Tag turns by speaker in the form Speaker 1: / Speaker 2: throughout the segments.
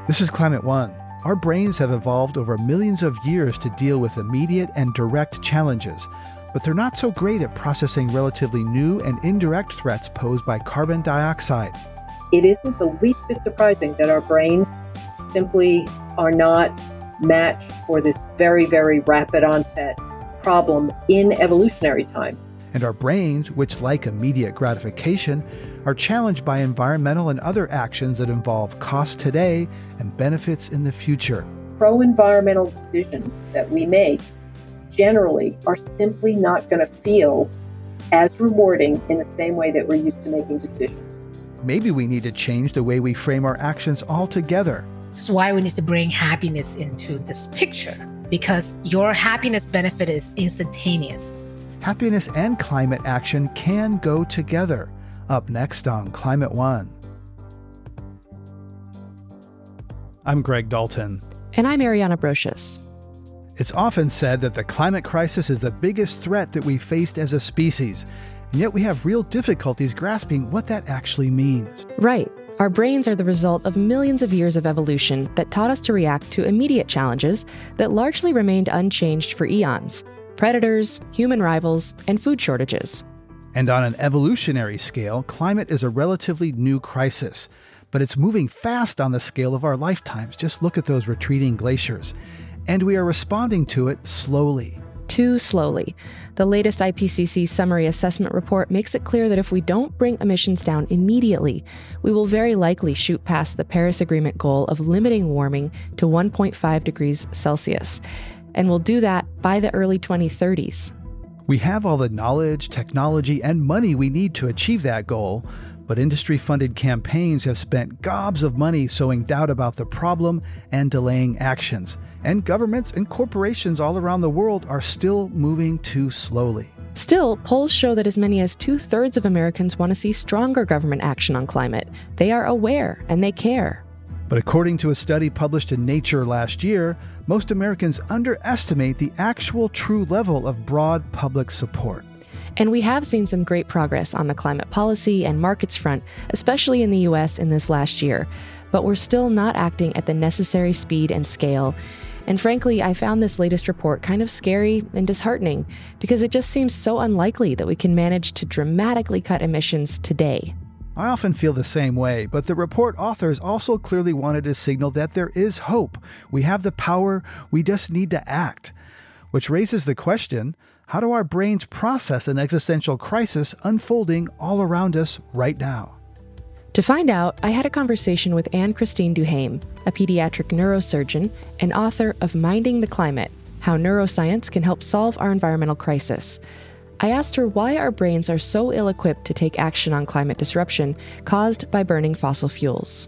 Speaker 1: This is Climate One. Our brains have evolved over millions of years to deal with immediate and direct challenges, but they're not so great at processing relatively new and indirect threats posed by carbon dioxide.
Speaker 2: It isn't the least bit surprising that our brains simply are not matched for this very, very rapid onset problem in evolutionary time.
Speaker 1: And our brains, which like immediate gratification, are challenged by environmental and other actions that involve cost today and benefits in the future.
Speaker 2: Pro-environmental decisions that we make generally are simply not going to feel as rewarding in the same way that we're used to making decisions.
Speaker 1: Maybe we need to change the way we frame our actions altogether.
Speaker 3: This is why we need to bring happiness into this picture, because your happiness benefit is instantaneous.
Speaker 1: Happiness and climate action can go together. Up next on Climate One. I'm Greg Dalton.
Speaker 4: And I'm Ariana Brocious.
Speaker 1: It's often said that the climate crisis is the biggest threat that we faced as a species, and yet we have real difficulties grasping what that actually means.
Speaker 4: Right. Our brains are the result of millions of years of evolution that taught us to react to immediate challenges that largely remained unchanged for eons: predators, human rivals, and food shortages.
Speaker 1: And on an evolutionary scale, climate is a relatively new crisis, but it's moving fast on the scale of our lifetimes. Just look at those retreating glaciers. And we are responding to it slowly.
Speaker 4: Too slowly. The latest IPCC summary assessment report makes it clear that if we don't bring emissions down immediately, we will very likely shoot past the Paris Agreement goal of limiting warming to 1.5 degrees Celsius. And we'll do that by the early 2030s.
Speaker 1: We have all the knowledge, technology, and money we need to achieve that goal, but industry-funded campaigns have spent gobs of money sowing doubt about the problem and delaying actions. And governments and corporations all around the world are still moving too slowly.
Speaker 4: Still, polls show that as many as 2/3 of Americans want to see stronger government action on climate. They are aware and they care.
Speaker 1: But according to a study published in Nature last year, most Americans underestimate the actual true level of broad public support.
Speaker 4: And we have seen some great progress on the climate policy and markets front, especially in the US in this last year. But we're still not acting at the necessary speed and scale. And frankly, I found this latest report kind of scary and disheartening because it just seems so unlikely that we can manage to dramatically cut emissions today.
Speaker 1: I often feel the same way, but the report authors also clearly wanted to signal that there is hope. We have the power, we just need to act. Which raises the question, how do our brains process an existential crisis unfolding all around us right now?
Speaker 4: To find out, I had a conversation with Anne-Christine Duhaime, a pediatric neurosurgeon and author of Minding the Climate: How Neuroscience Can Help Solve Our Environmental Crisis. I asked her why our brains are so ill-equipped to take action on climate disruption caused by burning fossil fuels.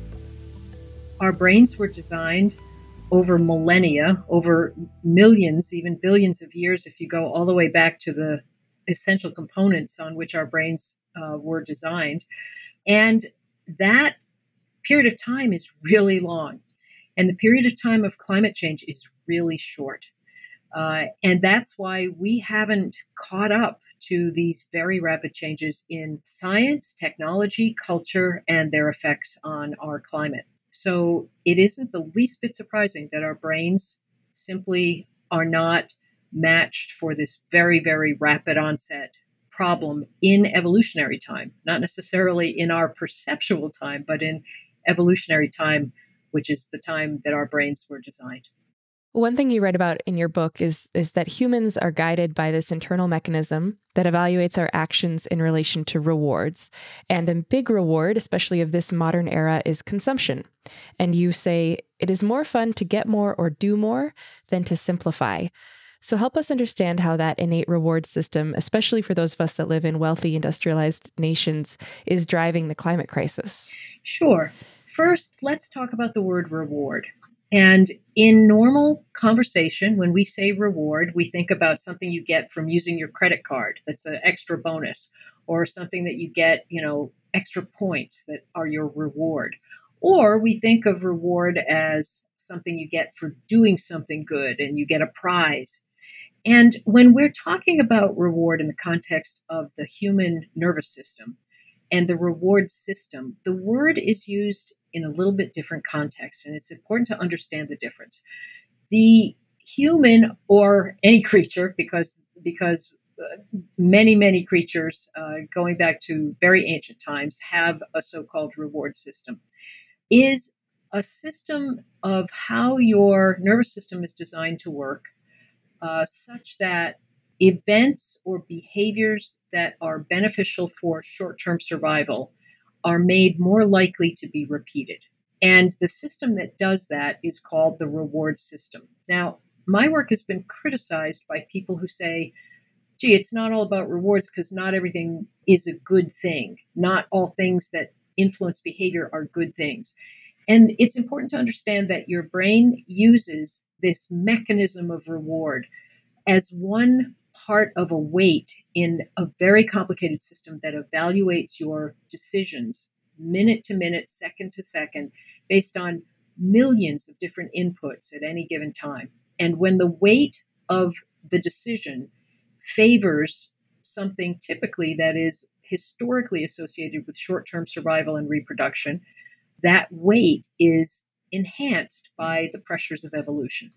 Speaker 2: Our brains were designed over millennia, over millions, even billions of years, if you go all the way back to the essential components on which our brains were designed. And that period of time is really long. And the period of time of climate change is really short. And that's why we haven't caught up to these very rapid changes in science, technology, culture, and their effects on our climate. So it isn't the least bit surprising that our brains simply are not matched for this very, very rapid onset problem in evolutionary time, not necessarily in our perceptual time, but in evolutionary time, which is the time that our brains were designed.
Speaker 4: One thing you read about in your book is that humans are guided by this internal mechanism that evaluates our actions in relation to rewards. And a big reward, especially of this modern era, is consumption. And you say it is more fun to get more or do more than to simplify. So help us understand how that innate reward system, especially for those of us that live in wealthy industrialized nations, is driving the climate crisis.
Speaker 2: Sure. First, let's talk about the word reward. And in normal conversation, when we say reward, we think about something you get from using your credit card. That's an extra bonus, or something that you get, extra points that are your reward. Or we think of reward as something you get for doing something good and you get a prize. And when we're talking about reward in the context of the human nervous system and the reward system, the word is used in a little bit different context, and it's important to understand the difference. The human or any creature, because many creatures going back to very ancient times have a so-called reward system, is a system of how your nervous system is designed to work, such that events or behaviors that are beneficial for short-term survival are made more likely to be repeated. And the system that does that is called the reward system. Now, my work has been criticized by people who say, gee, it's not all about rewards because not everything is a good thing. Not all things that influence behavior are good things. And it's important to understand that your brain uses this mechanism of reward as one part of a weight in a very complicated system that evaluates your decisions minute to minute, second to second, based on millions of different inputs at any given time. And when the weight of the decision favors something typically that is historically associated with short-term survival and reproduction, that weight is enhanced by the pressures of evolution.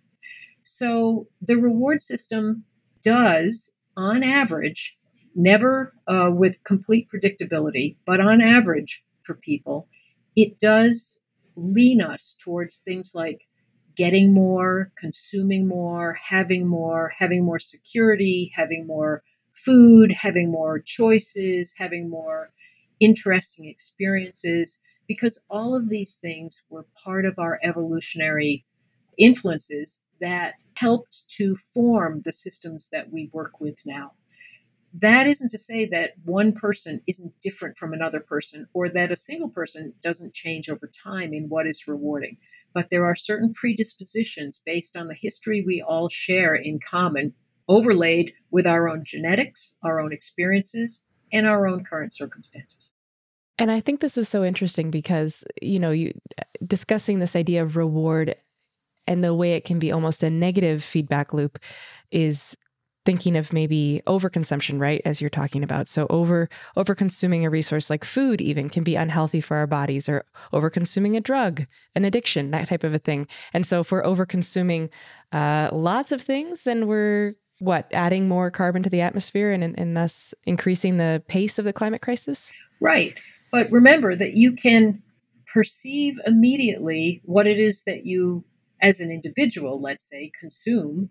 Speaker 2: So the reward system does, on average, never with complete predictability, but on average for people, it does lean us towards things like getting more, consuming more, having more security, having more food, having more choices, having more interesting experiences, because all of these things were part of our evolutionary influences that helped to form the systems that we work with now. That isn't to say that one person isn't different from another person, or that a single person doesn't change over time in what is rewarding. But there are certain predispositions based on the history we all share in common, overlaid with our own genetics, our own experiences, and our own current circumstances.
Speaker 4: And I think this is so interesting because, you discussing this idea of reward and the way it can be almost a negative feedback loop is thinking of maybe overconsumption, right? As you're talking about. So over consuming a resource like food even can be unhealthy for our bodies, or over consuming a drug, an addiction, that type of a thing. And so if we're over consuming lots of things, then we're adding more carbon to the atmosphere and thus increasing the pace of the climate crisis?
Speaker 2: Right. But remember that you can perceive immediately what it is that you, as an individual, let's say, consume.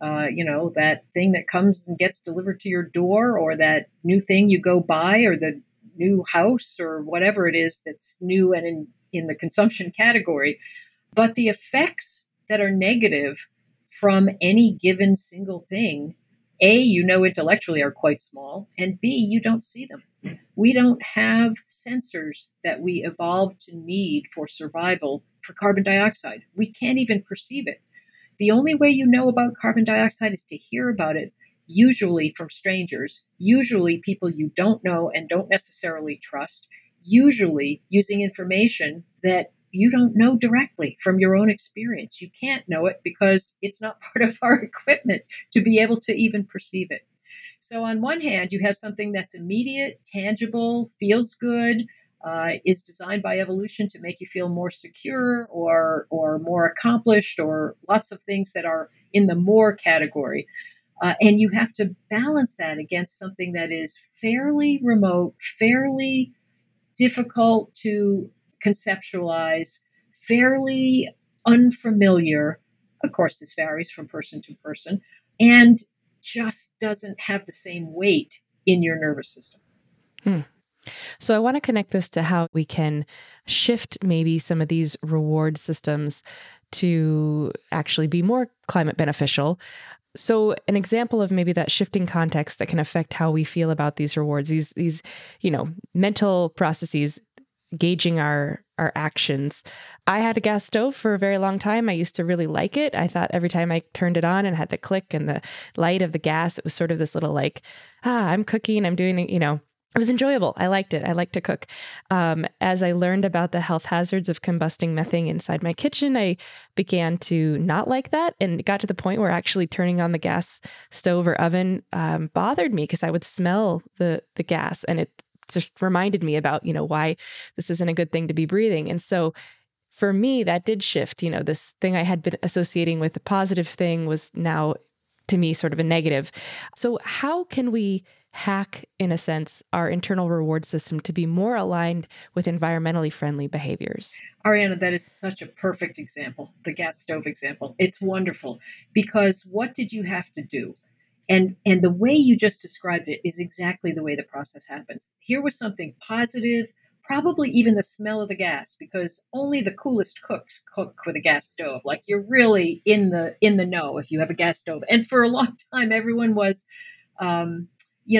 Speaker 2: That thing that comes and gets delivered to your door, or that new thing you go buy, or the new house, or whatever it is that's new and in the consumption category. But the effects that are negative from any given single thing, A, intellectually are quite small, and B, you don't see them. We don't have sensors that we evolved to need for survival for carbon dioxide. We can't even perceive it. The only way you know about carbon dioxide is to hear about it, usually from strangers, usually people you don't know and don't necessarily trust, usually using information that you don't know directly from your own experience. You can't know it because it's not part of our equipment to be able to even perceive it. So on one hand, you have something that's immediate, tangible, feels good, is designed by evolution to make you feel more secure or more accomplished, or lots of things that are in the more category. And you have to balance that against something that is fairly remote, fairly difficult to conceptualize, fairly unfamiliar. Of course, this varies from person to person, and just doesn't have the same weight in your nervous system.
Speaker 4: So I want to connect this to how we can shift maybe some of these reward systems to actually be more climate beneficial. So an example of maybe that shifting context that can affect how we feel about these rewards, these mental processes gauging our actions. I had a gas stove for a very long time. I used to really like it. I thought every time I turned it on and had the click and the light of the gas, it was sort of this little I'm cooking, I'm doing it, it was enjoyable. I liked it. I like to cook. As I learned about the health hazards of combusting methane inside my kitchen, I began to not like that. And it got to the point where actually turning on the gas stove or oven bothered me because I would smell the gas, and it just reminded me about, why this isn't a good thing to be breathing. And so for me, that did shift. This thing I had been associating with a positive thing was now, to me, sort of a negative. So how can we hack, in a sense, our internal reward system to be more aligned with environmentally friendly behaviors?
Speaker 2: Ariana, that is such a perfect example, the gas stove example. It's wonderful because what did you have to do? And the way you just described it is exactly the way the process happens. Here was something positive, probably even the smell of the gas, because only the coolest cooks cook with a gas stove. Like you're really in the know if you have a gas stove. And for a long time, everyone was, um,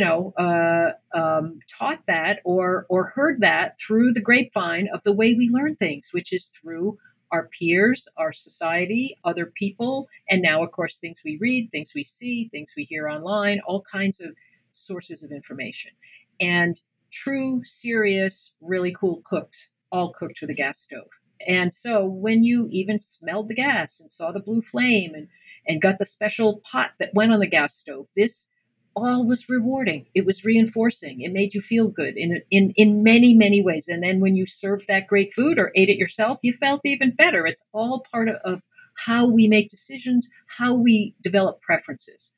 Speaker 2: taught that or heard that through the grapevine of the way we learn things, which is through our peers, our society, other people, and now, of course, things we read, things we see, things we hear online, all kinds of sources of information. And true, serious, really cool cooks all cooked with a gas stove. And so when you even smelled the gas and saw the blue flame and got the special pot that went on the gas stove, this all was rewarding. It was reinforcing. It made you feel good in many, many ways. And then when you served that great food or ate it yourself, you felt even better. It's all part of how we make decisions, how we develop preferences.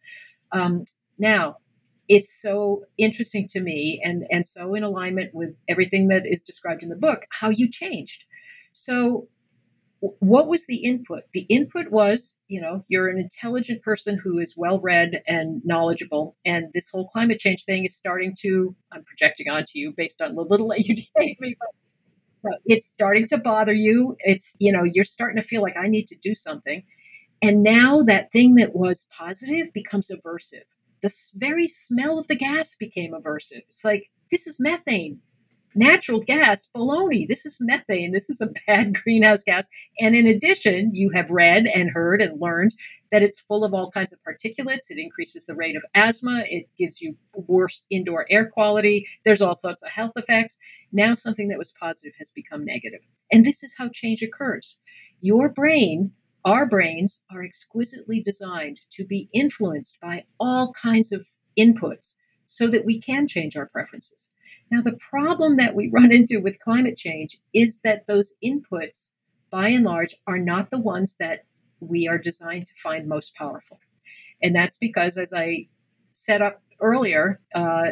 Speaker 2: Now, it's so interesting to me and so in alignment with everything that is described in the book, how you changed. So what was the input? The input was, you're an intelligent person who is well read and knowledgeable. And this whole climate change thing is starting to, I'm projecting onto you based on the little that you gave me, but it's starting to bother you. It's, you're starting to feel like I need to do something. And now that thing that was positive becomes aversive. The very smell of the gas became aversive. It's like, this is methane. Natural gas, baloney. This is methane. This is a bad greenhouse gas. And in addition, you have read and heard and learned that it's full of all kinds of particulates. It increases the rate of asthma. It gives you worse indoor air quality. There's all sorts of health effects. Now something that was positive has become negative. And this is how change occurs. Your brain, our brains, are exquisitely designed to be influenced by all kinds of inputs so that we can change our preferences. Now, the problem that we run into with climate change is that those inputs, by and large, are not the ones that we are designed to find most powerful. And that's because, as I set up earlier,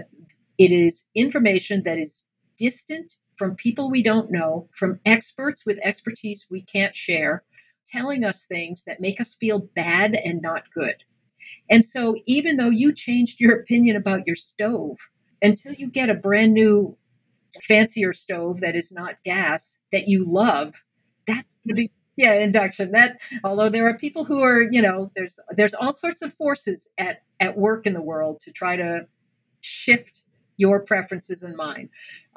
Speaker 2: it is information that is distant from people we don't know, from experts with expertise we can't share, telling us things that make us feel bad and not good. And so even though you changed your opinion about your stove, until you get a brand new, fancier stove that is not gas that you love, that's going to be, yeah, induction. That, although there are people who are, there's all sorts of forces at work in the world to try to shift your preferences and mine.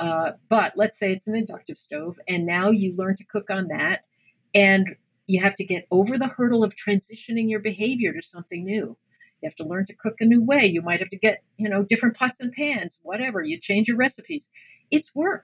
Speaker 2: But let's say it's an inductive stove, and now you learn to cook on that, and you have to get over the hurdle of transitioning your behavior to something new. You have to learn to cook a new way. You might have to get, different pots and pans, whatever. You change your recipes. It's work.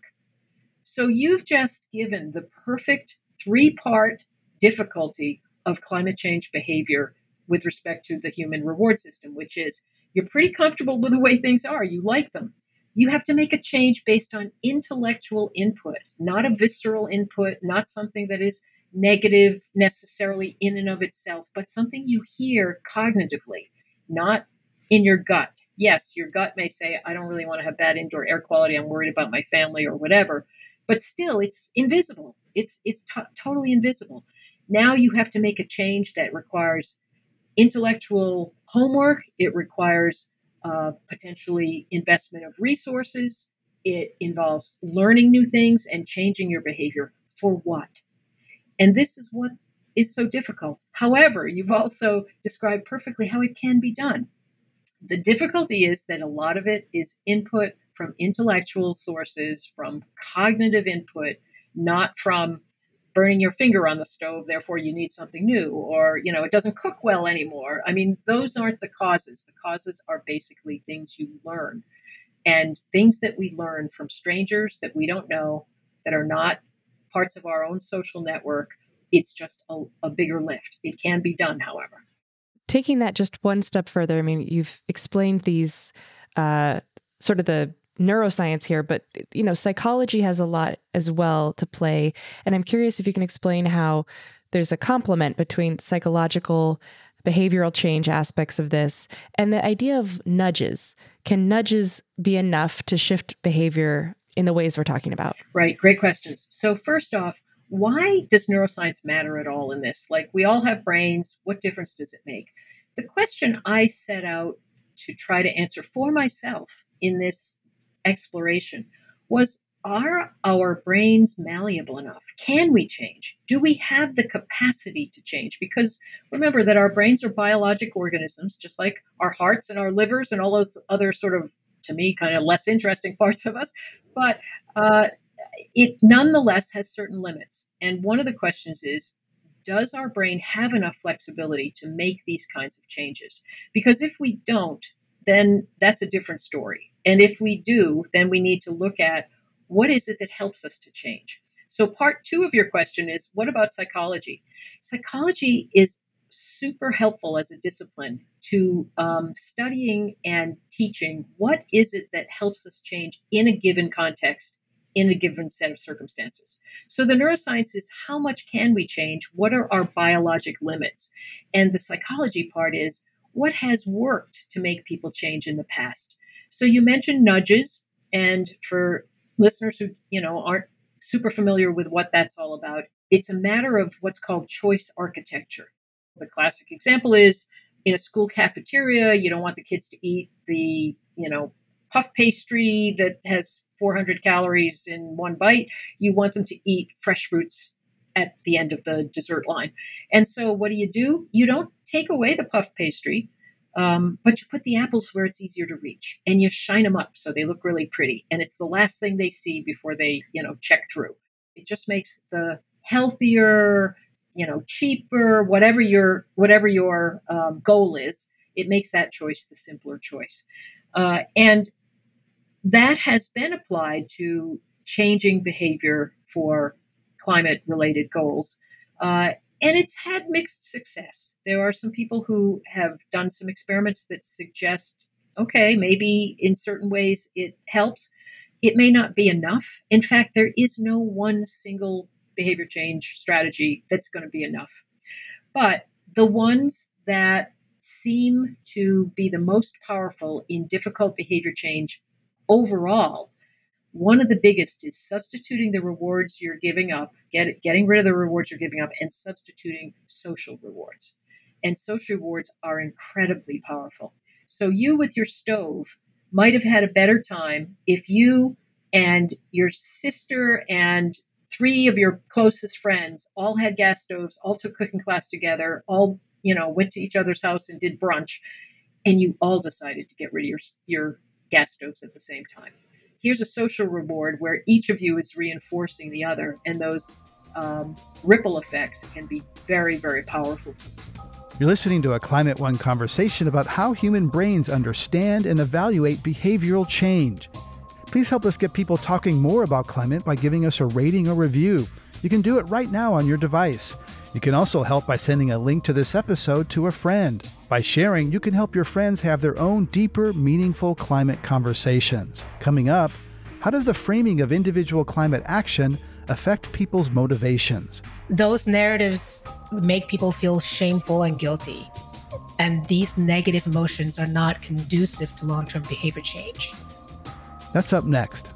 Speaker 2: So you've just given the perfect 3-part difficulty of climate change behavior with respect to the human reward system, which is you're pretty comfortable with the way things are. You like them. You have to make a change based on intellectual input, not a visceral input, not something that is negative necessarily in and of itself, but something you hear cognitively, not in your gut. Yes, your gut may say, I don't really want to have bad indoor air quality. I'm worried about my family or whatever. But still, it's invisible. It's totally invisible. Now you have to make a change that requires intellectual homework. It requires potentially investment of resources. It involves learning new things and changing your behavior. For what? And this is what is so difficult. However, you've also described perfectly how it can be done. The difficulty is that a lot of it is input from intellectual sources, from cognitive input, not from burning your finger on the stove, therefore you need something new, or, it doesn't cook well anymore. I mean, those aren't the causes. The causes are basically things you learn, and things that we learn from strangers that we don't know, that are not parts of our own social network. It's just a bigger lift. It can be done, however.
Speaker 4: Taking that just one step further, I mean, you've explained these sort of the neuroscience here, but psychology has a lot as well to play. And I'm curious if you can explain how there's a complement between psychological behavioral change aspects of this and the idea of nudges. Can nudges be enough to shift behavior in the ways we're talking about?
Speaker 2: Right. Great questions. So first off, why does neuroscience matter at all in this? Like, we all have brains. What difference does it make? The question I set out to try to answer for myself in this exploration was, are our brains malleable enough? Can we change? Do we have the capacity to change? Because remember that our brains are biologic organisms, just like our hearts and our livers and all those other sort of, to me, kind of less interesting parts of us. But it nonetheless has certain limits. And one of the questions is, does our brain have enough flexibility to make these kinds of changes? Because if we don't, then that's a different story. And if we do, then we need to look at what is it that helps us to change. So part two of your question is, what about psychology? Psychology is super helpful as a discipline to studying and teaching what is it that helps us change in a given context, in a given set of circumstances. So the neuroscience is, how much can we change? What are our biologic limits? And the psychology part is, what has worked to make people change in the past? So you mentioned nudges, and for listeners who aren't super familiar with what that's all about, it's a matter of what's called choice architecture. The classic example is, in a school cafeteria, you don't want the kids to eat the puff pastry that has 400 calories in one bite. You want them to eat fresh fruits at the end of the dessert line. And so what do? You don't take away the puff pastry, but you put the apples where it's easier to reach, and you shine them up so they look really pretty. And it's the last thing they see before they, check through. It just makes the healthier, cheaper, whatever your goal is, it makes that choice the simpler choice. And that has been applied to changing behavior for climate-related goals. And it's had mixed success. There are some people who have done some experiments that suggest, okay, maybe in certain ways it helps. It may not be enough. In fact, there is no one single behavior change strategy that's going to be enough. But the ones that seem to be the most powerful in difficult behavior change overall, one of the biggest is substituting the rewards you're giving up, getting rid of the rewards you're giving up, and substituting social rewards. And social rewards are incredibly powerful. So you with your stove might have had a better time if you and your sister and 3 of your closest friends all had gas stoves, all took cooking class together, all, went to each other's house and did brunch, and you all decided to get rid of your gas stoves at the same time. Here's a social reward where each of you is reinforcing the other, and those ripple effects can be very, very powerful.
Speaker 1: You're listening to a Climate One conversation about how human brains understand and evaluate behavioral change. Please help us get people talking more about climate by giving us a rating or review. You can do it right now on your device. You can also help by sending a link to this episode to a friend. By sharing, you can help your friends have their own deeper, meaningful climate conversations. Coming up, how does the framing of individual climate action affect people's motivations?
Speaker 3: Those narratives make people feel shameful and guilty. And these negative emotions are not conducive to long-term behavior change.
Speaker 1: That's up next.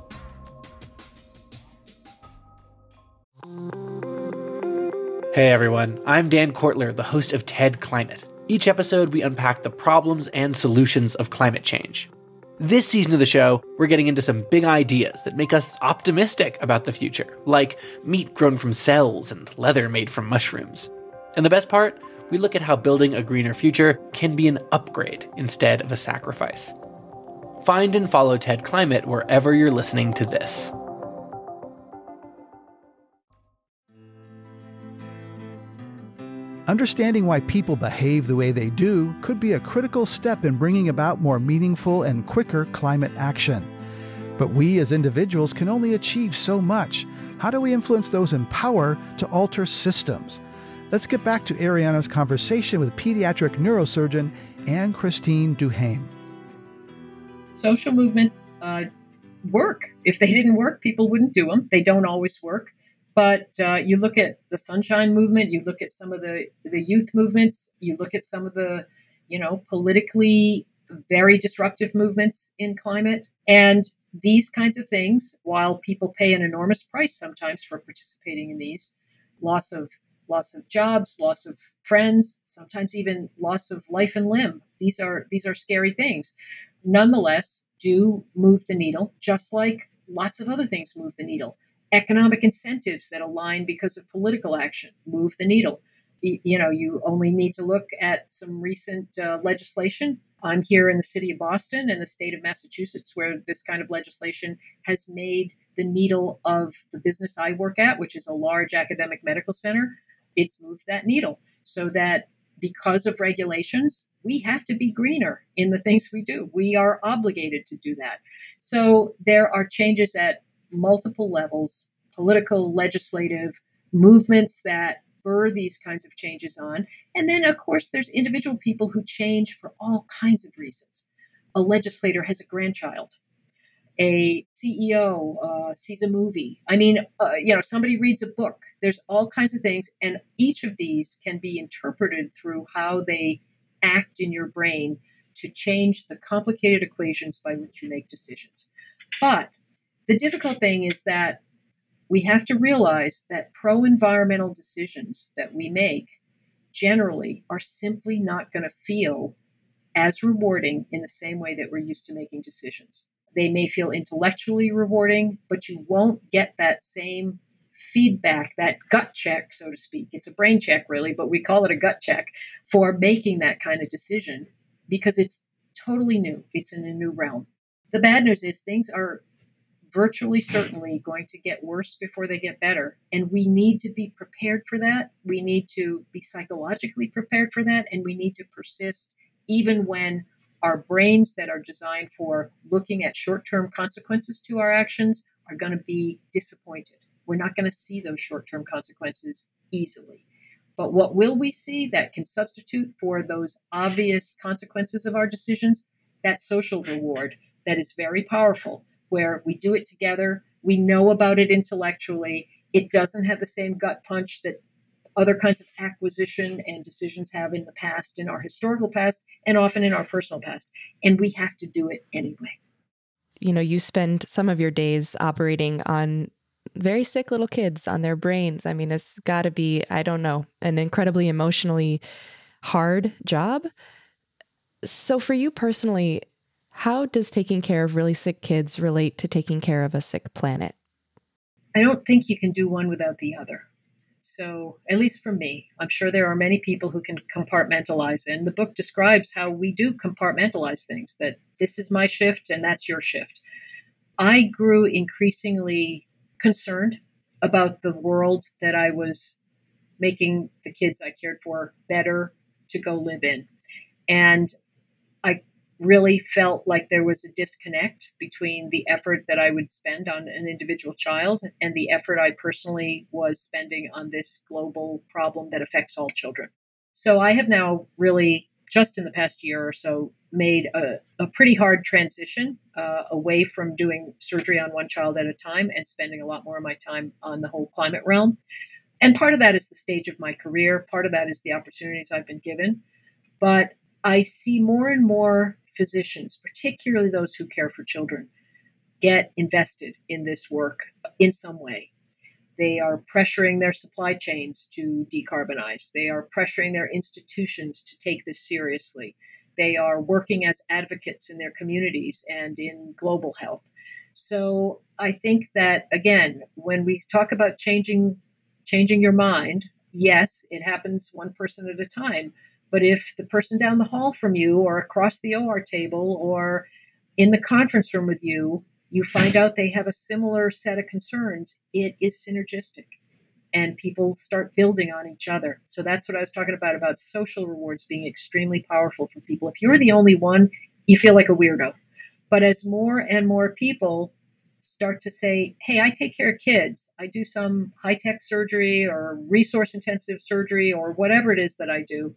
Speaker 5: Hey everyone, I'm Dan Kortler, the host of TED Climate. Each episode, we unpack the problems and solutions of climate change. This season of the show, we're getting into some big ideas that make us optimistic about the future, like meat grown from cells and leather made from mushrooms. And the best part, we look at how building a greener future can be an upgrade instead of a sacrifice. Find and follow TED Climate wherever you're listening to this.
Speaker 1: Understanding why people behave the way they do could be a critical step in bringing about more meaningful and quicker climate action. But we as individuals can only achieve so much. How do we influence those in power to alter systems? Let's get back to Ariana's conversation with pediatric neurosurgeon Anne-Christine Duhane.
Speaker 2: Social movements work. If they didn't work, people wouldn't do them. They don't always work. But you look at the Sunshine Movement, you look at some of the youth movements, you look at some of the, politically very disruptive movements in climate. And these kinds of things, while people pay an enormous price sometimes for participating in these, loss of jobs, loss of friends, sometimes even loss of life and limb. These are scary things. Nonetheless, do move the needle, just like lots of other things move the needle. Economic incentives that align because of political action move the needle. You only need to look at some recent legislation. I'm here in the city of Boston and the state of Massachusetts, where this kind of legislation has made the needle of the business I work at, which is a large academic medical center. It's moved that needle so that because of regulations, we have to be greener in the things we do. We are obligated to do that. So there are changes at multiple levels, political, legislative, movements that spur these kinds of changes on. And then, of course, there's individual people who change for all kinds of reasons. A legislator has a grandchild. A CEO sees a movie. I mean, somebody reads a book. There's all kinds of things. And each of these can be interpreted through how they act in your brain to change the complicated equations by which you make decisions. But the difficult thing is that we have to realize that pro-environmental decisions that we make generally are simply not going to feel as rewarding in the same way that we're used to making decisions. They may feel intellectually rewarding, but you won't get that same feedback, that gut check, so to speak. It's a brain check, really, but we call it a gut check for making that kind of decision because it's totally new. It's in a new realm. The bad news is things are virtually certainly going to get worse before they get better. And we need to be prepared for that. We need to be psychologically prepared for that. And we need to persist even when our brains that are designed for looking at short-term consequences to our actions are going to be disappointed. We're not going to see those short-term consequences easily. But what will we see that can substitute for those obvious consequences of our decisions? That social reward that is very powerful, where we do it together, we know about it intellectually, it doesn't have the same gut punch that other kinds of acquisition and decisions have in the past, in our historical past, and often in our personal past. And we have to do it anyway.
Speaker 4: You spend some of your days operating on very sick little kids, on their brains. I mean, it's got to be, I don't know, an incredibly emotionally hard job. So for you personally, how does taking care of really sick kids relate to taking care of a sick planet?
Speaker 2: I don't think you can do one without the other. So, at least for me, I'm sure there are many people who can compartmentalize. And the book describes how we do compartmentalize things, that this is my shift and that's your shift. I grew increasingly concerned about the world that I was making the kids I cared for better to go live in. And I really felt like there was a disconnect between the effort that I would spend on an individual child and the effort I personally was spending on this global problem that affects all children. So I have now really, just in the past year or so, made a pretty hard transition away from doing surgery on one child at a time and spending a lot more of my time on the whole climate realm. And part of that is the stage of my career. Part of that is the opportunities I've been given. But I see more and more physicians, particularly those who care for children, get invested in this work in some way. They are pressuring their supply chains to decarbonize. They are pressuring their institutions to take this seriously. They are working as advocates in their communities and in global health. So I think that, again, when we talk about changing your mind, yes, it happens one person at a time. But if the person down the hall from you or across the OR table or in the conference room with you, you find out they have a similar set of concerns, it is synergistic and people start building on each other. So that's what I was talking about social rewards being extremely powerful for people. If you're the only one, you feel like a weirdo. But as more and more people start to say, hey, I take care of kids, I do some high-tech surgery or resource-intensive surgery or whatever it is that I do,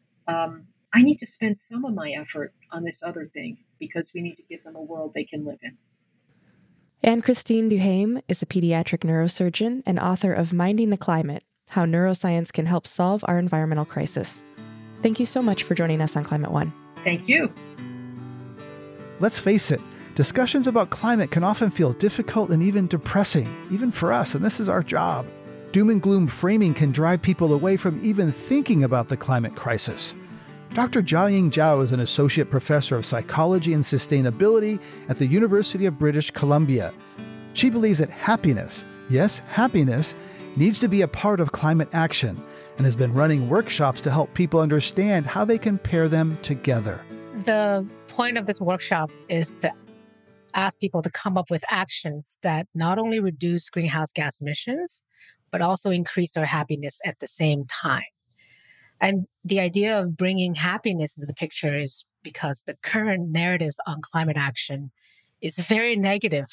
Speaker 2: I need to spend some of my effort on this other thing because we need to give them a world they can live in.
Speaker 4: And Christine Duhame is a pediatric neurosurgeon and author of Minding the Climate: How Neuroscience Can Help Solve Our Environmental Crisis. Thank you so much for joining us on Climate One.
Speaker 2: Thank you.
Speaker 1: Let's face it, discussions about climate can often feel difficult and even depressing, even for us, and this is our job. Doom and gloom framing can drive people away from even thinking about the climate crisis. Dr. Jiaying Zhao is an associate professor of psychology and sustainability at the University of British Columbia. She believes that happiness, yes, happiness, needs to be a part of climate action and has been running workshops to help people understand how they can pair them together.
Speaker 3: The point of this workshop is to ask people to come up with actions that not only reduce greenhouse gas emissions, but also increase their happiness at the same time. And the idea of bringing happiness into the picture is because the current narrative on climate action is very negative.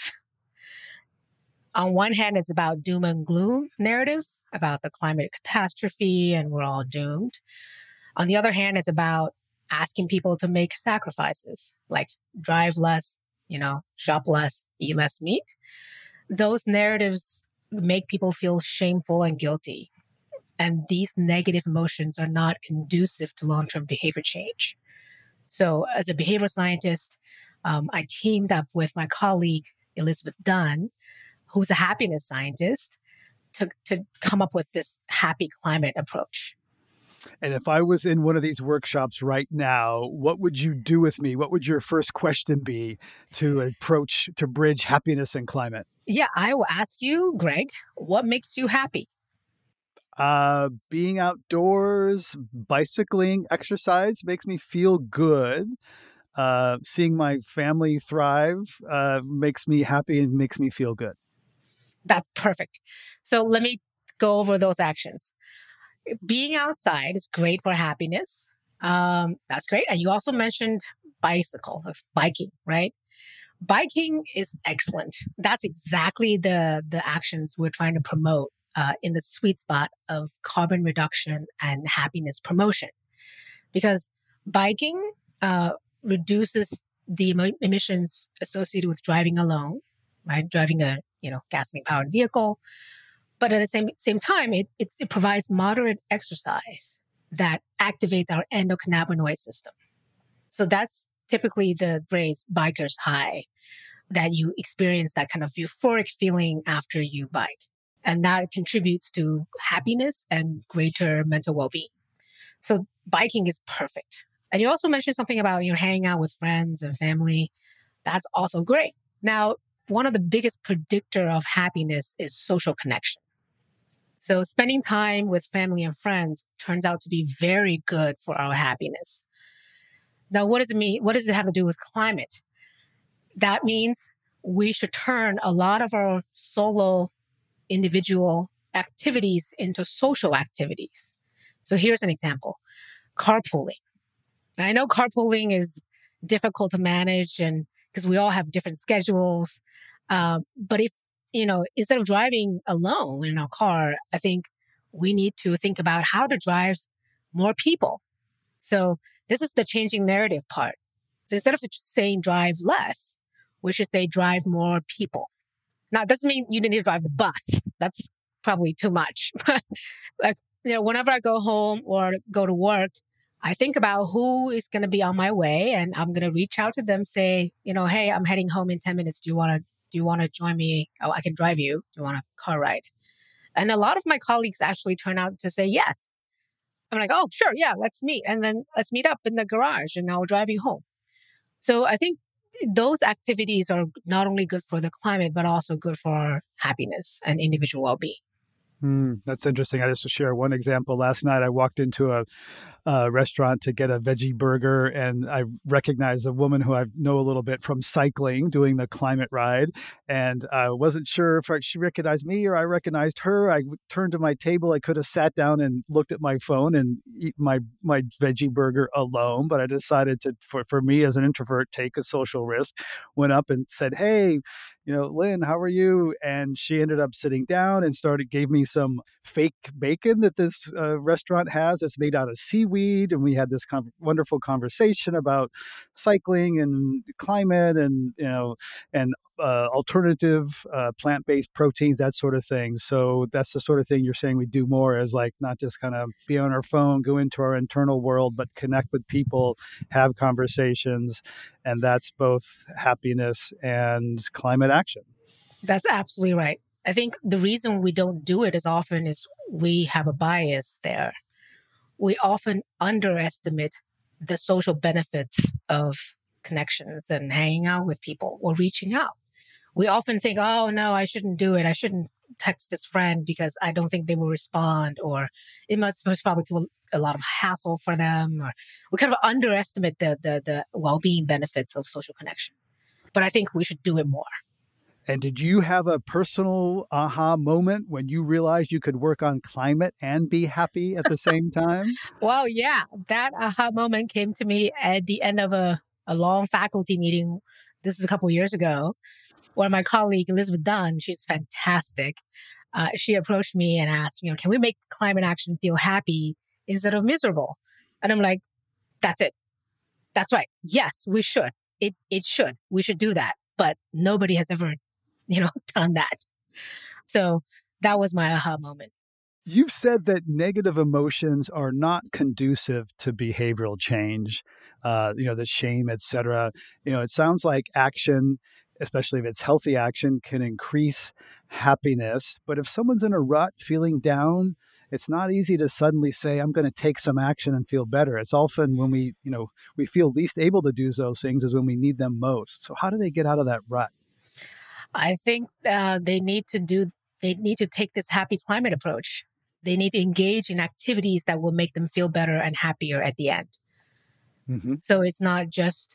Speaker 3: On one hand, it's about doom and gloom narrative about the climate catastrophe and we're all doomed. On the other hand, it's about asking people to make sacrifices, like drive less, shop less, eat less meat. Those narratives make people feel shameful and guilty. And these negative emotions are not conducive to long-term behavior change. So as a behavioral scientist, I teamed up with my colleague, Elizabeth Dunn, who's a happiness scientist, to come up with this happy climate approach.
Speaker 1: And if I was in one of these workshops right now, what would you do with me? What would your first question be to bridge happiness and climate?
Speaker 3: Yeah, I will ask you, Greg, what makes you happy?
Speaker 1: Being outdoors, bicycling, exercise makes me feel good. Seeing my family thrive makes me happy and makes me feel good.
Speaker 3: That's perfect. So let me go over those actions. Being outside is great for happiness. That's great. And you also mentioned biking, right? Biking is excellent. That's exactly the actions we're trying to promote in the sweet spot of carbon reduction and happiness promotion. Because biking reduces the emissions associated with driving alone, right? Driving a gasoline-powered vehicle. But at the same time, it provides moderate exercise that activates our endocannabinoid system. So that's typically the phrase biker's high, that you experience that kind of euphoric feeling after you bike. And that contributes to happiness and greater mental well-being. So biking is perfect. And you also mentioned something about hanging out with friends and family. That's also great. Now, one of the biggest predictor of happiness is social connection. So spending time with family and friends turns out to be very good for our happiness. Now, what does it mean? What does it have to do with climate? That means we should turn a lot of our solo individual activities into social activities. So here's an example: carpooling. Now, I know carpooling is difficult to manage, and because we all have different schedules. But if, instead of driving alone in our car, I think we need to think about how to drive more people. So this is the changing narrative part. So instead of saying drive less, we should say drive more people. Now, it doesn't mean you need to drive the bus. That's probably too much. Like, whenever I go home or go to work, I think about who is going to be on my way, and I'm going to reach out to them, say, hey, I'm heading home in 10 minutes. Do you want to join me? Oh, I can drive you. Do you want a car ride? And a lot of my colleagues actually turn out to say yes. I'm like, oh, sure. Yeah, let's meet. And then let's meet up in the garage and I'll drive you home. So I think those activities are not only good for the climate, but also good for our happiness and individual well-being.
Speaker 1: That's interesting. I just to share one example. Last night, I walked into a restaurant to get a veggie burger, and I recognized a woman who I know a little bit from cycling, doing the climate ride, and I wasn't sure if she recognized me or I recognized her. I turned to my table. I could have sat down and looked at my phone and eat my veggie burger alone, but I decided to, for me as an introvert, take a social risk. Went up and said, "Hey, Lynn, how are you?" And she ended up sitting down and gave me some fake bacon that this restaurant has. It's made out of seaweed seaweed, and we had this wonderful conversation about cycling and climate, and alternative plant-based proteins, that sort of thing. So that's the sort of thing you're saying we do more, as like not just kind of be on our phone, go into our internal world, but connect with people, have conversations, and that's both happiness and climate action.
Speaker 3: That's absolutely right. I think the reason we don't do it as often is we have a bias there. We often underestimate the social benefits of connections and hanging out with people or reaching out. We often think, oh, no, I shouldn't do it. I shouldn't text this friend because I don't think they will respond, or it must probably do a lot of hassle for them. Or we kind of underestimate the well-being benefits of social connection. But I think we should do it more.
Speaker 1: And did you have a personal aha moment when you realized you could work on climate and be happy at the same time?
Speaker 3: Well, yeah, that aha moment came to me at the end of a long faculty meeting. This is a couple of years ago, where my colleague, Elizabeth Dunn, she's fantastic. She approached me and asked, can we make climate action feel happy instead of miserable? And I'm like, that's it. That's right. Yes, we should. It should. We should do that. But nobody has ever done that. So that was my aha moment.
Speaker 1: You've said that negative emotions are not conducive to behavioral change, the shame, et cetera. It sounds like action, especially if it's healthy action, can increase happiness. But if someone's in a rut, feeling down, it's not easy to suddenly say, I'm going to take some action and feel better. It's often when we feel least able to do those things is when we need them most. So how do they get out of that rut?
Speaker 3: I think they need to take this happy climate approach. They need to engage in activities that will make them feel better and happier at the end. Mm-hmm. So it's not just,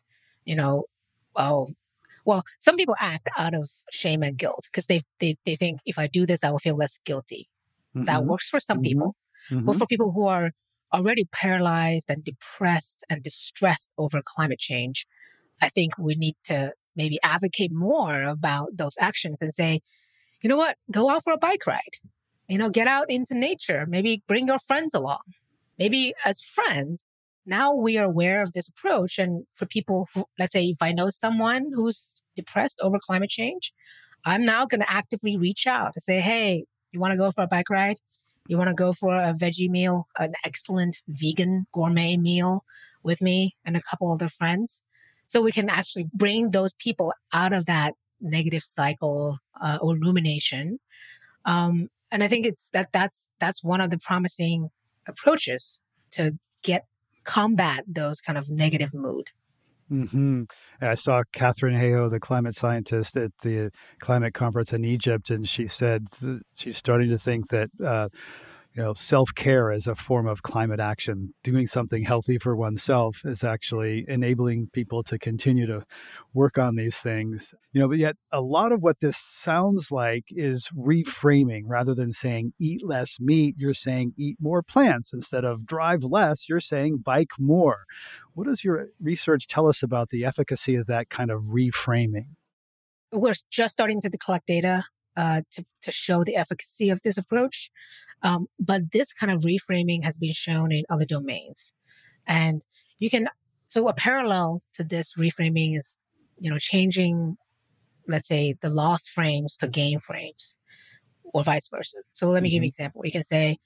Speaker 3: some people act out of shame and guilt because they think if I do this, I will feel less guilty. Mm-hmm. That works for some people. Mm-hmm. But for people who are already paralyzed and depressed and distressed over climate change, I think we need to maybe advocate more about those actions and say, you know what, go out for a bike ride, get out into nature, maybe bring your friends along. Maybe as friends, now we are aware of this approach. And for people who, let's say, if I know someone who's depressed over climate change, I'm now going to actively reach out and say, hey, you want to go for a bike ride? You want to go for a veggie meal, an excellent vegan gourmet meal with me and a couple other friends? So we can actually bring those people out of that negative cycle or rumination. And I think that's one of the promising approaches to combat those kind of negative mood.
Speaker 1: Mm-hmm. I saw Catherine Hayhoe, the climate scientist, at the climate conference in Egypt, and she said she's starting to think that self-care is a form of climate action. Doing something healthy for oneself is actually enabling people to continue to work on these things. But yet a lot of what this sounds like is reframing. Rather than saying eat less meat, you're saying eat more plants. Instead of drive less, you're saying bike more. What does your research tell us about the efficacy of that kind of reframing?
Speaker 3: We're just starting to collect data to show the efficacy of this approach. But this kind of reframing has been shown in other domains. And so a parallel to this reframing is, changing, let's say, the loss frames to gain frames or vice versa. So let me give you an example. You can say,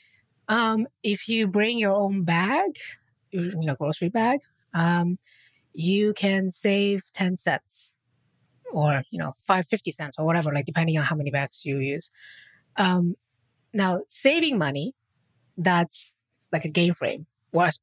Speaker 3: if you bring your own bag, grocery bag, you can save 10 cents or, 50 cents or whatever, like depending on how many bags you use. Now, saving money, that's like a gain frame. Whereas,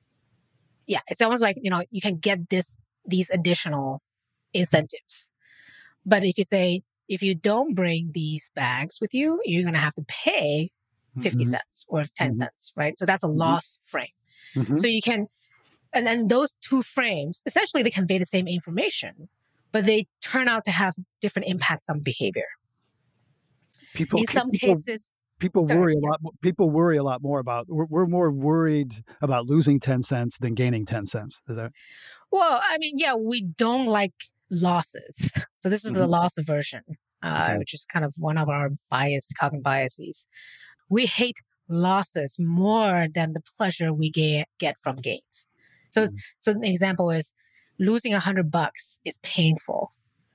Speaker 3: it's almost like, you can get these additional incentives. But if you say, if you don't bring these bags with you, you're going to have to pay 50 cents or 10 cents, right? So that's a loss frame. So you can, and then those two frames, essentially they convey the same information, but they turn out to have different impacts on behavior.
Speaker 1: People worry a lot. People worry a lot more about. We're more worried about losing 10 cents than gaining 10 cents. Is that?
Speaker 3: Well, I mean, we don't like losses. So this is the loss aversion, which is kind of one of our cognitive biases. We hate losses more than the pleasure we get from gains. So an example is losing $100 is painful.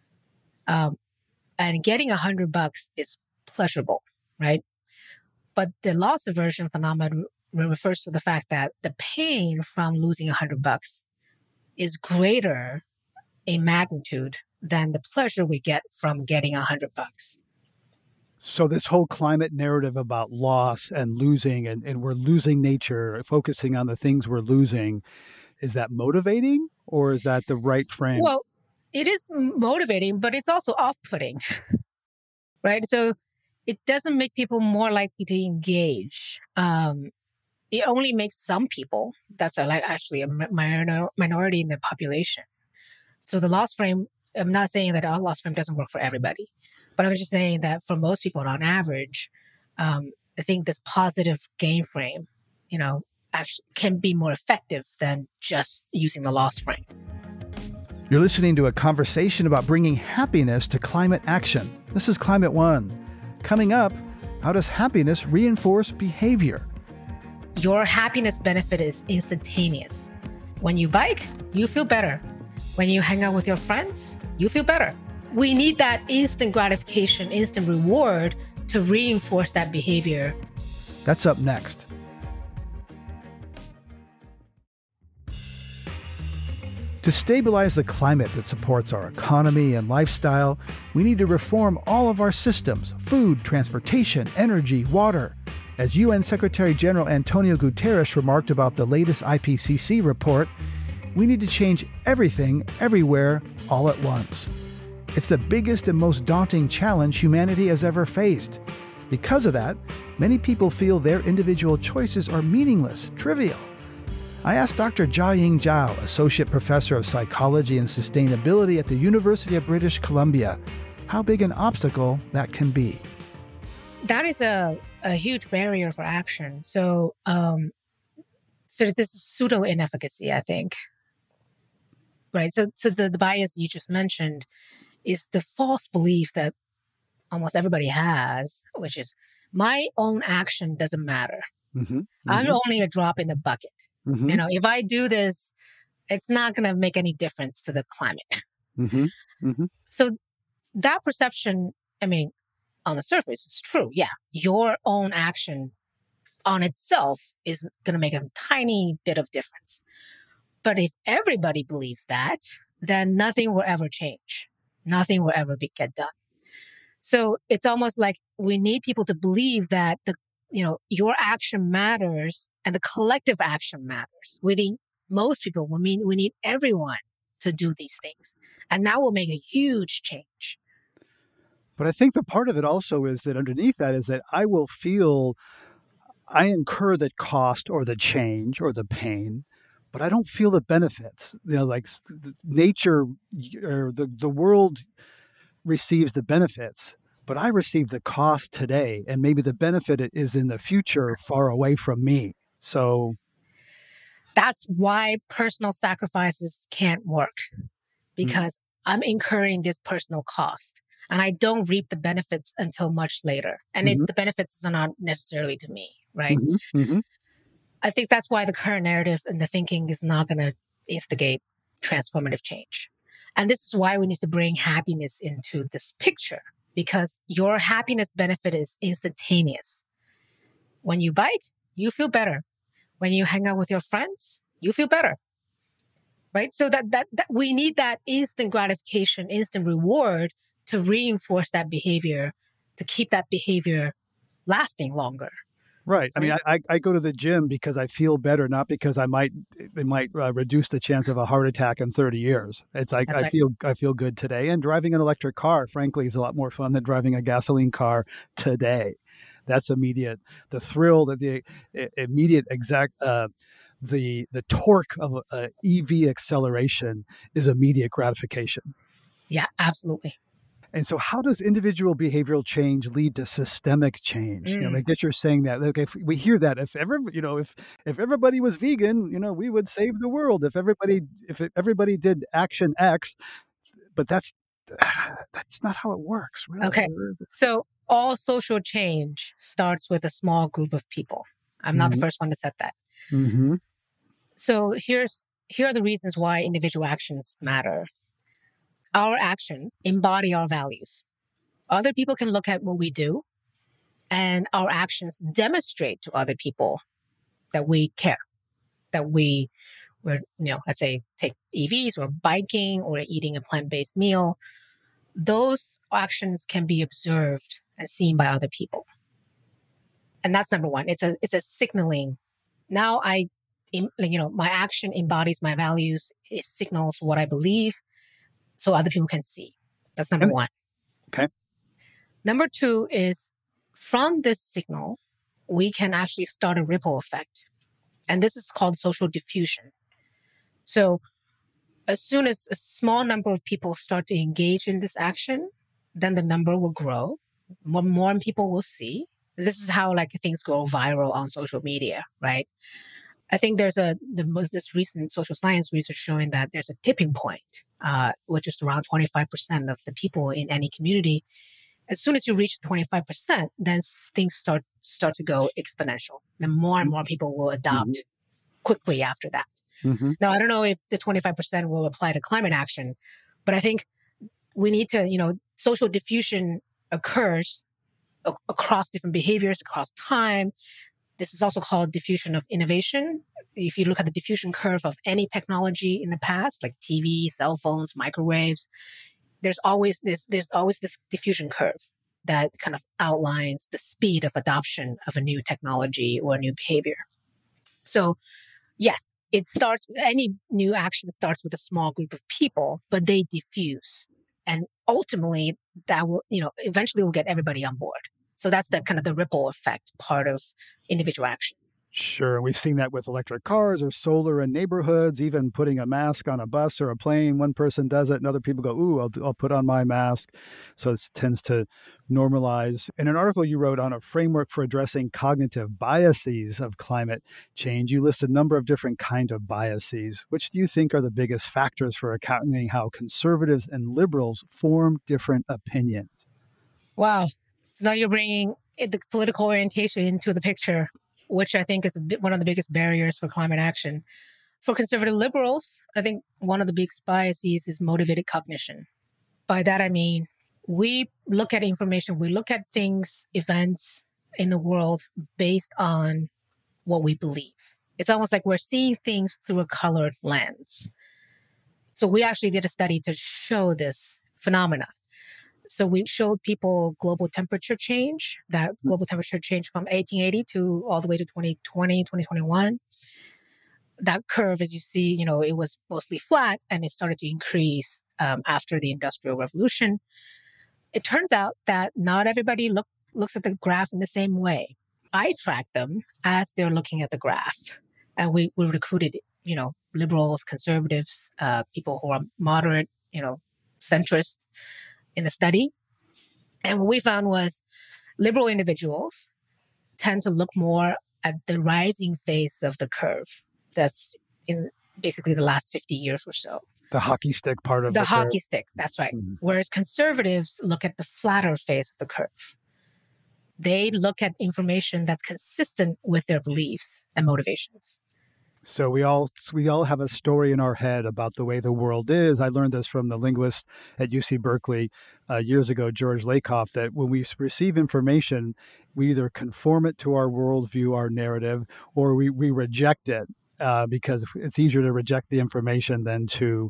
Speaker 3: And getting $100 is pleasurable, right? But the loss aversion phenomenon refers to the fact that the pain from losing $100 is greater in magnitude than the pleasure we get from getting $100.
Speaker 1: So this whole climate narrative about loss and losing and we're losing nature, focusing on the things we're losing, is that motivating or is that the right frame?
Speaker 3: Well, it is motivating, but it's also off-putting, right? So it doesn't make people more likely to engage. It only makes some people, that's actually a minority in the population. So the loss frame, I'm not saying that our loss frame doesn't work for everybody, but I'm just saying that for most people on average, I think this positive gain frame, actually can be more effective than just using the loss frame.
Speaker 1: You're listening to a conversation about bringing happiness to climate action. This is Climate One. Coming up, how does happiness reinforce behavior?
Speaker 3: Your happiness benefit is instantaneous. When you bike, you feel better. When you hang out with your friends, you feel better. We need that instant gratification, instant reward to reinforce that behavior.
Speaker 1: That's up next. To stabilize the climate that supports our economy and lifestyle, we need to reform all of our systems: food, transportation, energy, water. As UN Secretary General Antonio Guterres remarked about the latest IPCC report, we need to change everything, everywhere, all at once. It's the biggest and most daunting challenge humanity has ever faced. Because of that, many people feel their individual choices are meaningless, trivial. I asked Dr. Jiaying Zhao, Associate Professor of Psychology and Sustainability at the University of British Columbia, how big an obstacle that can be.
Speaker 3: That is a huge barrier for action. So this is pseudo-inefficacy, I think. Right. So the bias you just mentioned is the false belief that almost everybody has, which is my own action doesn't matter. Mm-hmm. Mm-hmm. I'm only a drop in the bucket. Mm-hmm. If I do this, it's not going to make any difference to the climate. Mm-hmm. Mm-hmm. So that perception, on the surface, it's true. Yeah, your own action on itself is going to make a tiny bit of difference. But if everybody believes that, then nothing will ever change. Nothing will ever get done. So it's almost like we need people to believe that your action matters and the collective action matters. We need everyone to do these things. And that will make a huge change.
Speaker 1: But I think the part of it also is that underneath that is that I incur the cost or the change or the pain, but I don't feel the benefits. Like nature or the world receives the benefits, but I receive the cost today, and maybe the benefit is in the future far away from me. So
Speaker 3: that's why personal sacrifices can't work, because I'm incurring this personal cost and I don't reap the benefits until much later. And the benefits are not necessarily to me, right? Mm-hmm. Mm-hmm. I think that's why the current narrative and the thinking is not going to instigate transformative change. And this is why we need to bring happiness into this picture, because your happiness benefit is instantaneous. When you bike, you feel better. When you hang out with your friends, you feel better, right? So that we need that instant gratification, instant reward to reinforce that behavior, to keep that behavior lasting longer.
Speaker 1: Right. I go to the gym because I feel better, not because they might reduce the chance of a heart attack in 30 years. It's like I feel good today, and driving an electric car, frankly, is a lot more fun than driving a gasoline car today. That's immediate. The thrill, the immediate the torque of EV acceleration is immediate gratification.
Speaker 3: Yeah, absolutely.
Speaker 1: And so how does individual behavioral change lead to systemic change? I guess you're saying that, like, if we hear that, if everybody was vegan, we would save the world. If everybody did action X, but that's not how it works, really.
Speaker 3: Okay. So all social change starts with a small group of people. I'm not the first one to set that.
Speaker 1: Mm-hmm.
Speaker 3: So here are the reasons why individual actions matter. Our actions embody our values. Other people can look at what we do, and our actions demonstrate to other people that we care, that we're, let's say, take EVs or biking or eating a plant-based meal. Those actions can be observed and seen by other people. And that's number one. It's a signaling. Now my action embodies my values. It signals what I believe so other people can see. That's number one.
Speaker 1: Okay.
Speaker 3: Number two is from this signal, we can actually start a ripple effect. And this is called social diffusion. So as soon as a small number of people start to engage in this action, then the number will grow. More people will see. This is how things go viral on social media, right? I think there's this recent social science research showing that there's a tipping point, which is around 25% of the people in any community. As soon as you reach 25%, then things start to go exponential. Then more and more people will adopt quickly after that.
Speaker 1: Mm-hmm.
Speaker 3: Now, I don't know if the 25% will apply to climate action, but I think we need to, social diffusion occurs across different behaviors, across time. This is also called diffusion of innovation. If you look at the diffusion curve of any technology in the past, like TV, cell phones, microwaves, there's always this diffusion curve that kind of outlines the speed of adoption of a new technology or a new behavior. So yes, any new action starts with a small group of people, but they diffuse. And ultimately that will, eventually will get everybody on board. So that's the kind of the ripple effect part of individual action.
Speaker 1: Sure. We've seen that with electric cars or solar in neighborhoods, even putting a mask on a bus or a plane. One person does it and other people go, ooh, I'll put on my mask. So it tends to normalize. In an article you wrote on a framework for addressing cognitive biases of climate change, you list a number of different kinds of biases. Which do you think are the biggest factors for accounting how conservatives and liberals form different opinions?
Speaker 3: Wow. So now you're bringing the political orientation into the picture, which I think is one of the biggest barriers for climate action. For conservative liberals, I think one of the biggest biases is motivated cognition. By that, I mean, we look at information, we look at things, events in the world based on what we believe. It's almost like we're seeing things through a colored lens. So we actually did a study to show this phenomenon. So we showed people global temperature change, that global temperature change from 1880 to all the way to 2020, 2021. That curve, as you see, it was mostly flat and it started to increase after the Industrial Revolution. It turns out that not everybody looks at the graph in the same way. I track them as they're looking at the graph. And we recruited, liberals, conservatives, people who are moderate, centrist in the study. And what we found was liberal individuals tend to look more at the rising face of the curve. That's in basically the last 50 years or so.
Speaker 1: The hockey stick part of
Speaker 3: the hockey
Speaker 1: curve.
Speaker 3: Stick, that's right. Mm-hmm. Whereas conservatives look at the flatter face of the curve. They look at information that's consistent with their beliefs and motivations.
Speaker 1: So we all have a story in our head about the way the world is. I learned this from the linguist at UC Berkeley years ago, George Lakoff, that when we receive information, we either conform it to our worldview, our narrative, or we reject it because it's easier to reject the information than to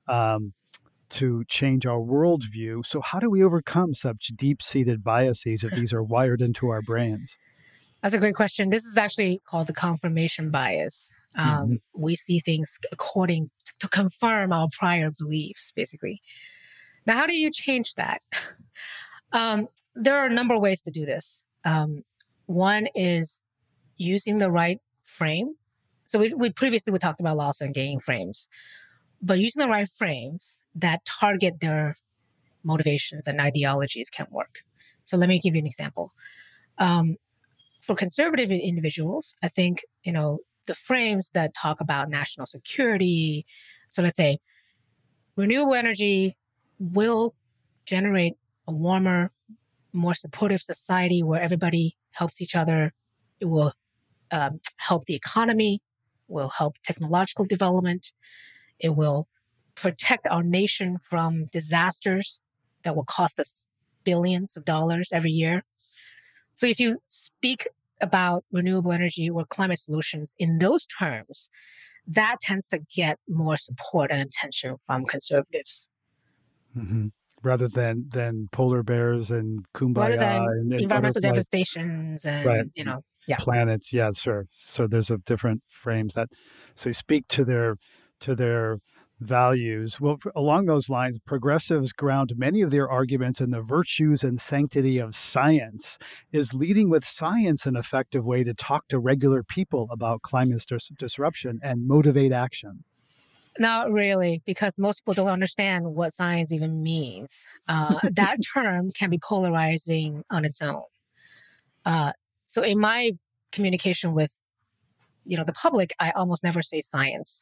Speaker 1: change our worldview. So how do we overcome such deep-seated biases if these are wired into our brains?
Speaker 3: That's a great question. This is actually called the confirmation bias. We see things according to confirm our prior beliefs, basically. Now, how do you change that? There are a number of ways to do this. One is using the right frame. So we previously talked about loss and gain frames, but using the right frames that target their motivations and ideologies can work. So let me give you an example. For conservative individuals, I think, the frames that talk about national security. So let's say renewable energy will generate a warmer more supportive society where everybody helps each other. It will help the economy, will help technological development. It will protect our nation from disasters that will cost us billions of dollars every year. So if you speak about renewable energy or climate solutions in those terms, that tends to get more support and attention from conservatives.
Speaker 1: Mm-hmm. Rather than polar bears and
Speaker 3: Rather
Speaker 1: kumbaya
Speaker 3: than
Speaker 1: and
Speaker 3: environmental
Speaker 1: butterfly,
Speaker 3: devastations
Speaker 1: right?
Speaker 3: and, yeah.
Speaker 1: Planets, yeah, sure. So there's a different frames that, so you speak to their values. Well, along those lines, progressives ground many of their arguments in the virtues and sanctity of science. Is leading with science an effective way to talk to regular people about climate disruption and motivate action?
Speaker 3: Not really, because most people don't understand what science even means. That term can be polarizing on its own. So in my communication with, the public, I almost never say science.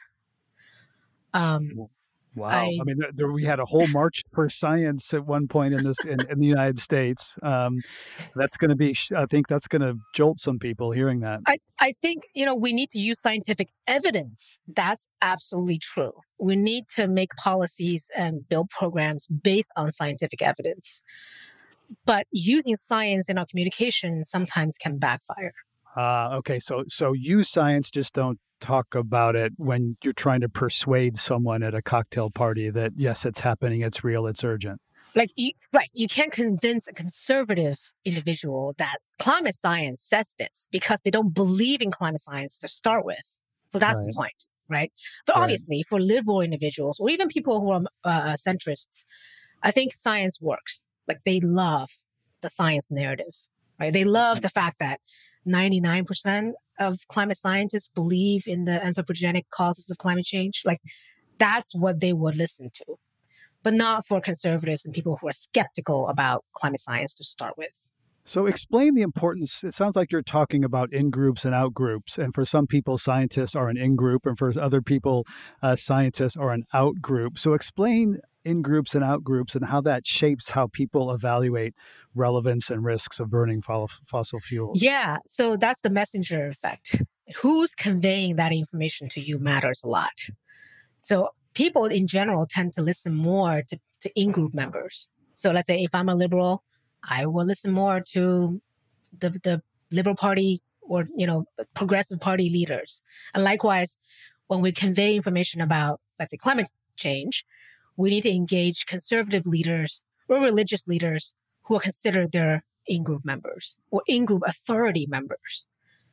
Speaker 1: Wow. I
Speaker 3: I
Speaker 1: mean, we had a whole march for science at one point in in the United States. That's going to be, I think that's going to jolt some people hearing that.
Speaker 3: I think, we need to use scientific evidence. That's absolutely true. We need to make policies and build programs based on scientific evidence. But using science in our communication sometimes can backfire.
Speaker 1: Okay. So use science, just don't talk about it when you're trying to persuade someone at a cocktail party that, yes, it's happening, it's real, it's urgent.
Speaker 3: Right. You can't convince a conservative individual that climate science says this because they don't believe in climate science to start with. So that's the
Speaker 1: Right.
Speaker 3: point, right? But
Speaker 1: Right.
Speaker 3: obviously, for liberal individuals or even people who are centrists, I think science works. Like they love the science narrative, right? They love the fact that 99% of climate scientists believe in the anthropogenic causes of climate change. Like that's what they would listen to, but not for conservatives and people who are skeptical about climate science to start with.
Speaker 1: So explain the importance. It sounds like you're talking about in groups and out groups. And for some people, scientists are an in group, and for other people, scientists are an out group. So explain in groups and out groups and how that shapes how people evaluate relevance and risks of burning fossil fuels.
Speaker 3: Yeah, so that's the messenger effect. Who's conveying that information to you matters a lot. So people in general tend to listen more to in-group members. So let's say if I'm a liberal, I will listen more to the Liberal Party or, progressive party leaders. And likewise, when we convey information about, let's say, climate change, we need to engage conservative leaders or religious leaders who are considered their in-group members or in-group authority members.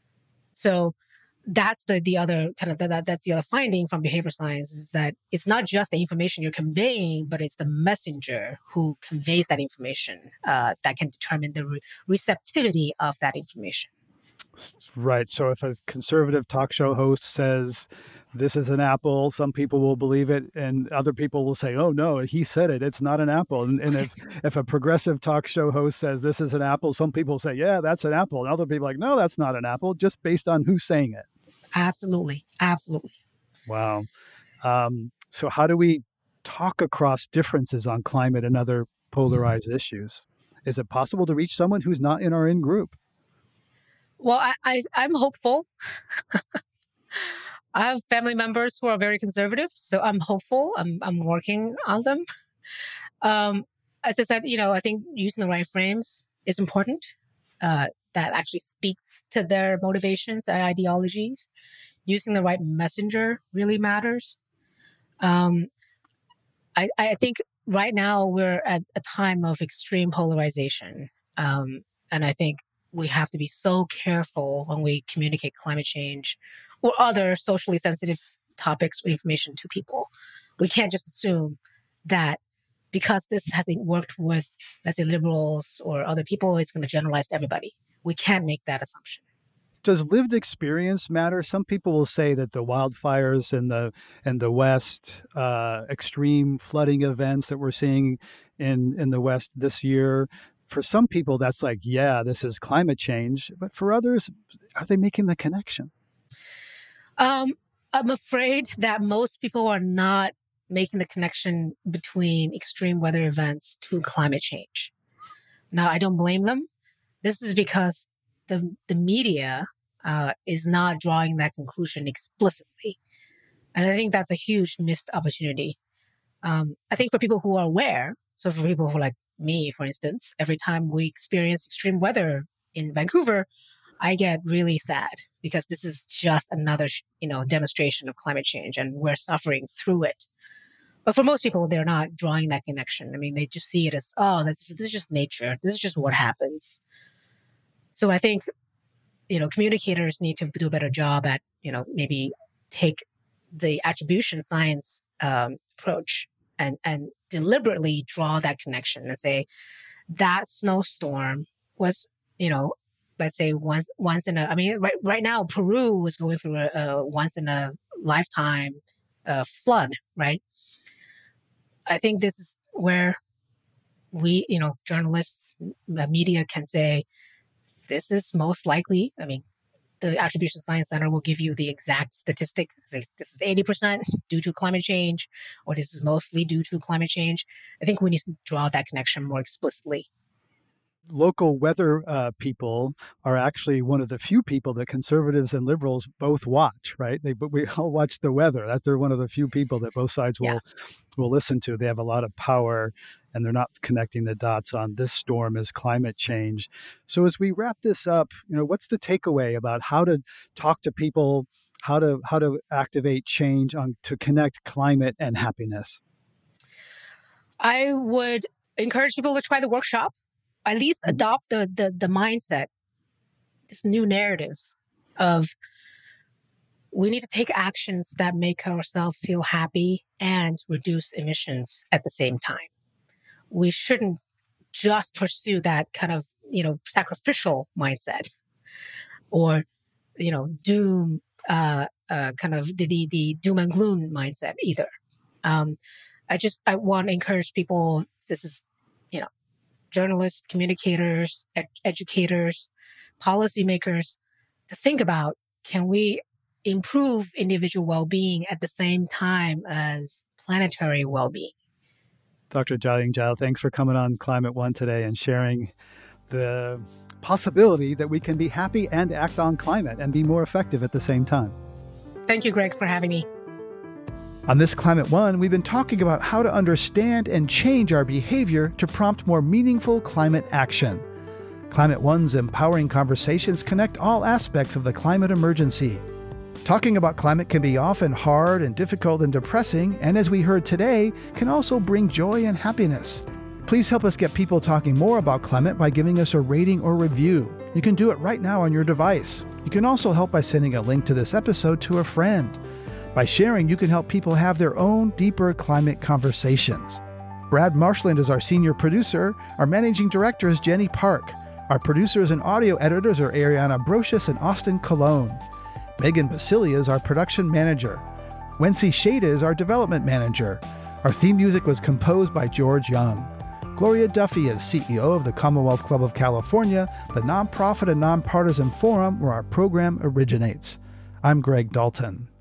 Speaker 3: So that's the other kind of that's the other finding from behavior science is that it's not just the information you're conveying, but it's the messenger who conveys that information that can determine the receptivity of that information.
Speaker 1: Right. So if a conservative talk show host says this is an apple, some people will believe it, and other people will say, "Oh no, he said it. It's not an apple." And if a progressive talk show host says this is an apple, some people say, "Yeah, that's an apple," and other people are like, "No, that's not an apple," just based on who's saying it.
Speaker 3: Absolutely.
Speaker 1: Wow. So how do we talk across differences on climate and other polarized issues? Is it possible to reach someone who's not in our in group?
Speaker 3: Well, I'm hopeful. I have family members who are very conservative, so I'm hopeful. I'm working on them. As I said, I think using the right frames is important. That actually speaks to their motivations and ideologies. Using the right messenger really matters. I think right now we're at a time of extreme polarization. And I think we have to be so careful when we communicate climate change or other socially sensitive topics or information to people. We can't just assume that because this hasn't worked with, let's say, liberals or other people, it's going to generalize to everybody. We can't make that assumption.
Speaker 1: Does lived experience matter? Some people will say that the wildfires in the West, extreme flooding events that we're seeing in the West this year, for some people that's like, yeah, this is climate change. But for others, are they making the connection?
Speaker 3: I'm afraid that most people are not making the connection between extreme weather events to climate change. Now, I don't blame them. This is because the media is not drawing that conclusion explicitly. And I think that's a huge missed opportunity. I think for people who are aware, so for people who like me, for instance, every time we experience extreme weather in Vancouver, I get really sad because this is just another, demonstration of climate change, and we're suffering through it. But for most people, they're not drawing that connection. I mean, they just see it as, oh, this is just nature. This is just what happens. So I think, communicators need to do a better job at, maybe take the attribution science approach and deliberately draw that connection and say that snowstorm was, let's say once in a, I mean, right now, Peru is going through a once in a lifetime flood, right? I think this is where we, journalists, media can say, this is most likely, I mean, the Attribution Science Center will give you the exact statistic. Say this is 80% due to climate change, or this is mostly due to climate change. I think we need to draw that connection more explicitly.
Speaker 1: Local weather people are actually one of the few people that conservatives and liberals both watch, right? We all watch the weather. They're one of the few people that both sides will listen to. They have a lot of power, and they're not connecting the dots on this storm as climate change. So as we wrap this up, what's the takeaway about how to talk to people, how to activate change to connect climate and happiness?
Speaker 3: I would encourage people to try the workshop. At least adopt the mindset, this new narrative of we need to take actions that make ourselves feel happy and reduce emissions at the same time. We shouldn't just pursue that kind of, sacrificial mindset or, doom, kind of the doom and gloom mindset either. I want to encourage people, this is, journalists, communicators, educators, policymakers, to think about, can we improve individual well-being at the same time as planetary well-being?
Speaker 1: Dr. Jiaying Zhao, thanks for coming on Climate One today and sharing the possibility that we can be happy and act on climate and be more effective at the same time.
Speaker 3: Thank you, Greg, for having me.
Speaker 1: On this Climate One, we've been talking about how to understand and change our behavior to prompt more meaningful climate action. Climate One's empowering conversations connect all aspects of the climate emergency. Talking about climate can be often hard and difficult and depressing, and as we heard today, can also bring joy and happiness. Please help us get people talking more about climate by giving us a rating or review. You can do it right now on your device. You can also help by sending a link to this episode to a friend. By sharing, you can help people have their own deeper climate conversations. Brad Marshland is our senior producer. Our managing director is Jenny Park. Our producers and audio editors are Ariana Brocious and Austin Colon. Megan Basilia is our production manager. Wency Shada is our development manager. Our theme music was composed by George Young. Gloria Duffy is CEO of the Commonwealth Club of California, the nonprofit and nonpartisan forum where our program originates. I'm Greg Dalton.